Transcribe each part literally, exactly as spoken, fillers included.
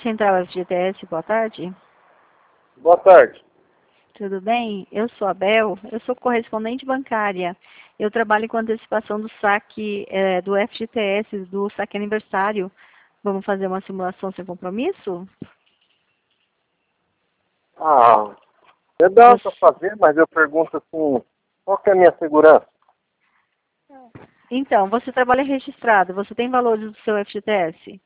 Central F G T S, boa tarde. Boa tarde. Tudo bem? Eu sou a Bel, eu sou correspondente bancária. Eu trabalho com antecipação do saque é, do F G T S, do saque aniversário. Vamos fazer uma simulação sem compromisso? Ah, é dá para fazer, mas eu pergunto assim, qual que é a minha segurança? Então, você trabalha registrado, você tem valores do seu F G T S?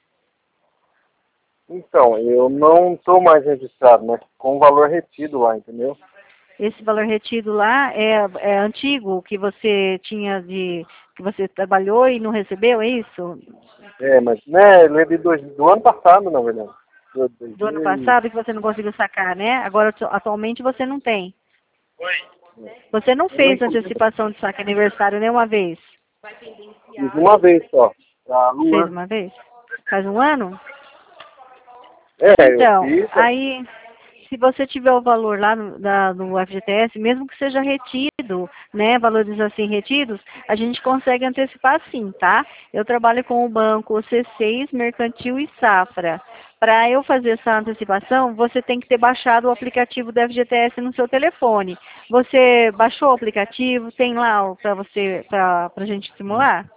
Então, eu não estou mais registrado, mas com o valor retido lá, entendeu? Esse valor retido lá é, é antigo, que você tinha de, que você trabalhou e não recebeu, é isso? É, mas né, ele é de dois, do ano passado, na verdade. Do, dois Do ano mil e- passado que você não conseguiu sacar, né? Agora, atualmente, você não tem. Você não eu não fez consegui, antecipação de saque aniversário nenhuma vez? fiz uma vez só, pra Fez Luan. uma vez? Faz um ano? É, eu Então, fiz, aí, se você tiver o valor lá no, da, no F G T S, mesmo que seja retido, né, valores assim retidos, a gente consegue antecipar sim, tá? Eu trabalho com o banco C seis, Mercantil e Safra. Para eu fazer essa antecipação, você tem que ter baixado o aplicativo do F G T S no seu telefone. Você baixou o aplicativo? Tem lá para você, para a gente simular?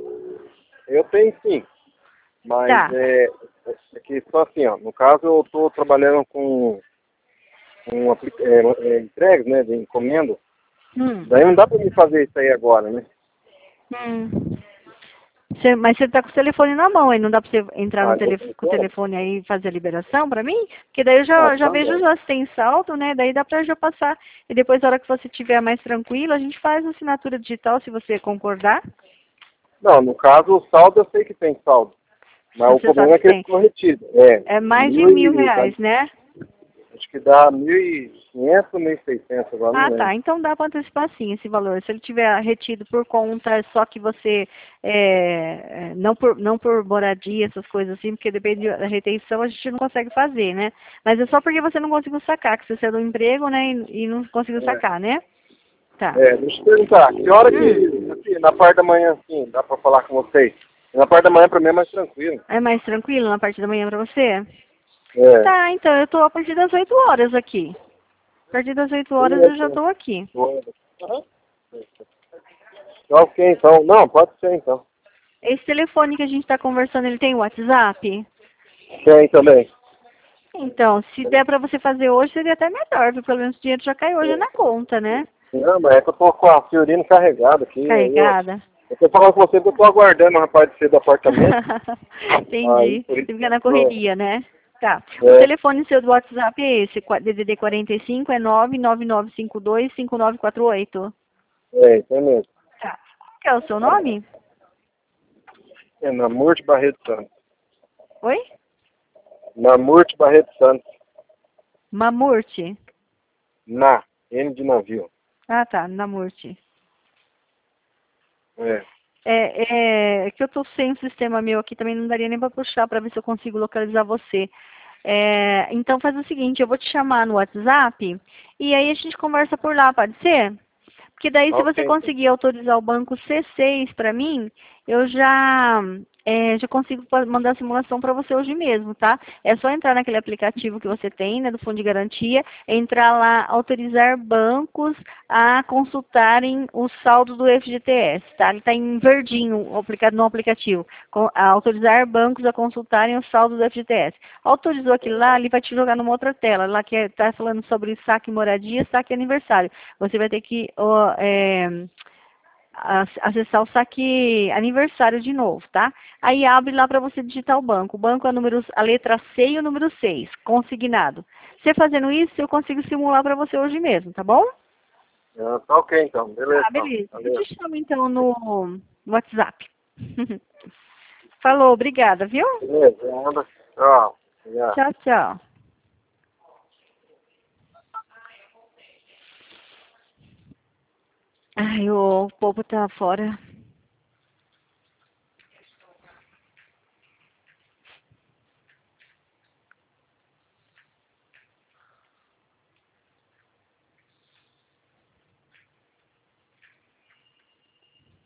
eu tenho sim, mas Tá. é, é que só assim, ó, no caso eu estou trabalhando com, com apli- é, é, entregas, né, de encomenda. Hum. Daí não dá para me fazer isso aí agora, né? Hum. Você- mas você está com o telefone na mão aí, não dá para você entrar Ah, no eu tele, tô, com o tô. telefone aí e fazer a liberação para mim? Porque daí eu Ah, já, já tá vejo bom. já se tem saldo, né? Daí dá para já passar. E depois, na hora que você estiver mais tranquilo, a gente faz a assinatura digital, se você concordar. Não, no caso o saldo eu sei que tem saldo. Mas o Você problema sabe é que que ele tem. ficou retido. É, É mais de mil mil e, dá- reais, né? acho que dá mil e quinhentos ou mil e seiscentos, agora não Ah, lembro. tá. Então dá para antecipar sim esse valor. Se ele tiver retido por conta, só que você, é, é, não, por, não por moradia, essas coisas assim, porque depende da retenção, a gente não consegue fazer, né? Mas é só porque você não conseguiu sacar, que você saiu do emprego, né, e, e não conseguiu É, sacar, né? Tá. é, deixa eu perguntar, que hora Hum, que, assim, na parte da manhã, assim, dá pra falar com vocês? Na parte da manhã pra mim é mais tranquilo. é mais tranquilo na parte da manhã para você? É, Tá, então eu tô a partir das oito horas aqui. A partir das oito horas eu já beleza. tô aqui. Aham. Ok, então. Não, pode ser então. Esse telefone que a gente está conversando, ele tem WhatsApp? Tem também. Então, se der para você fazer hoje, seria até melhor, porque pelo menos o dinheiro já cai hoje na conta, né? Não, mas é que eu tô com a Fiorino carregada aqui. Aí eu, Carregada. eu tô falando com você que eu tô aguardando o rapaz de ser do apartamento. Aí, Entendi. por Você isso que fica eu na tô. correria, né? Tá. O É, telefone seu do WhatsApp é esse, D D D quarenta e cinco é nove nove nove cinco dois cinco nove quatro oito. é, isso é mesmo. Tá. Qual que é o seu nome? É Namurte Barreto Santos. Oi? Namurte Barreto Santos. Mamurte. Na. N de navio. Ah, tá. Namurte. É. É, é que eu tô sem o sistema meu aqui, também não daria nem para puxar para ver se eu consigo localizar você. É, então faz o seguinte, eu vou te chamar no WhatsApp e aí a gente conversa por lá, pode ser? Porque daí se você Ok, então. conseguir autorizar o banco C seis para mim, eu já, é, já consigo pa- mandar a simulação para você hoje mesmo, tá? É só entrar naquele aplicativo que você tem, né, do Fundo de Garantia, entrar lá, autorizar bancos a consultarem o saldo do F G T S, tá? Ele está em verdinho aplicado no aplicativo. Com- a autorizar bancos a consultarem o saldo do F G T S. Autorizou aquilo lá, ele vai te jogar numa outra tela, lá que está falando sobre saque moradia, saque aniversário. Você vai ter que ó, é, acessar o saque aniversário de novo, tá? Aí abre lá para você digitar o banco. O banco é a, número, a letra C e o número seis, consignado. Você fazendo isso, eu consigo simular para você hoje mesmo, tá bom? Ah, tá ok, então. Beleza, Tá, então. beleza. Eu Valeu. te chamo então no, no WhatsApp. Falou, obrigada, viu? Beleza, anda. Tchau. Obrigado. Tchau, tchau. Ai, o povo tá fora.